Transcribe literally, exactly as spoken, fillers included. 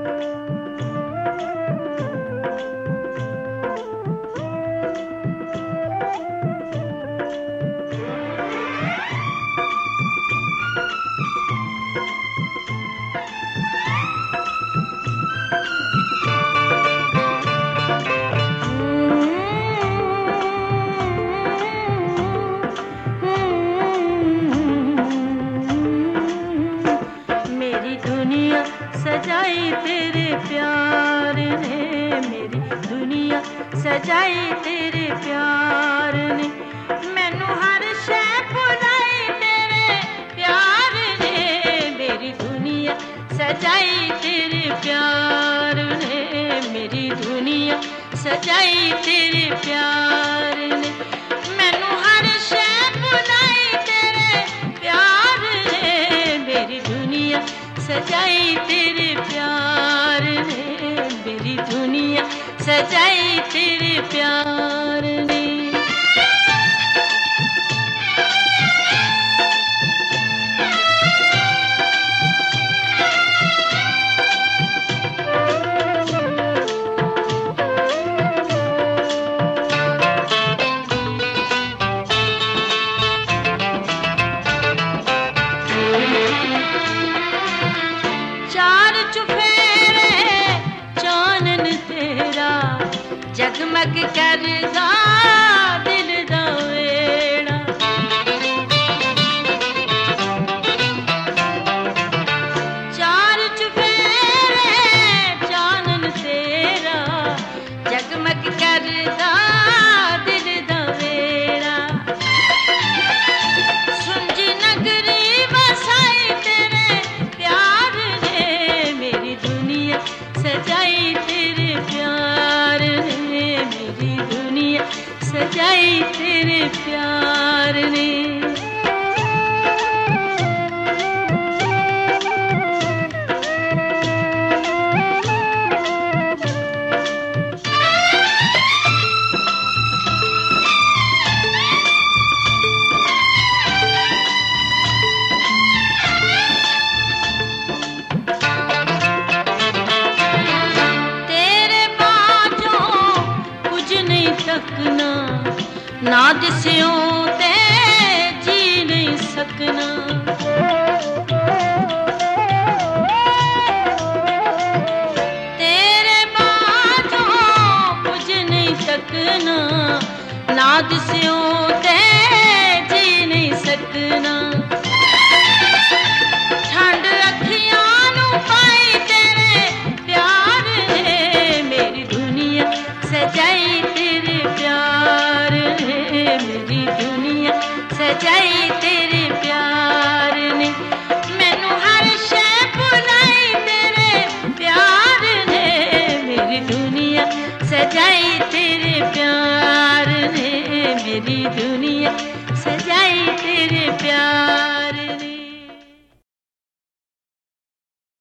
सजाई तेरे प्यार ने, मेरी दुनिया सजाई तेरे प्यार ने, मैनू हर शै भुलाई तेरे प्यार ने, मेरी दुनिया सजाई तेरे प्यार ने, मेरी दुनिया सजाई तेरे प्यार ने, मैनू हर शै भुलाई तेरे प्यार ने, मेरी दुनिया सजाई तेरे प्यार ने, मेरी दुनिया सजाई तेरे प्यार ने। चार चुफेरे चानन तेरा जगमग करदा दिल दा वेड़ा, चार चुफेरे चानन तेरा जगमग करदा दिल दा वेड़ा, सुंजी नगरी बसाई तेरे प्यार ने, मेरी दुनिया सजाई तेरे प्यार ने, मेरी दुनिया सजाई तेरे प्यार ने। सकना ना दिस्यों ते जी नहीं सकना, तेरे बातों कुछ नहीं सकना, ना दिस्यों ते जी नहीं सकना, ठंड अखियां नू पाई तेरे प्यार ने, मेरी दुनिया सजाई तेरे प्यार ने, मेरी दुनिया सजाई तेरे प्यार ने, मैनू हर शै भुलाई तेरे प्यार ने, मेरी दुनिया सजाई तेरे प्यार ने, मेरी दुनिया सजाई तेरे प्यार।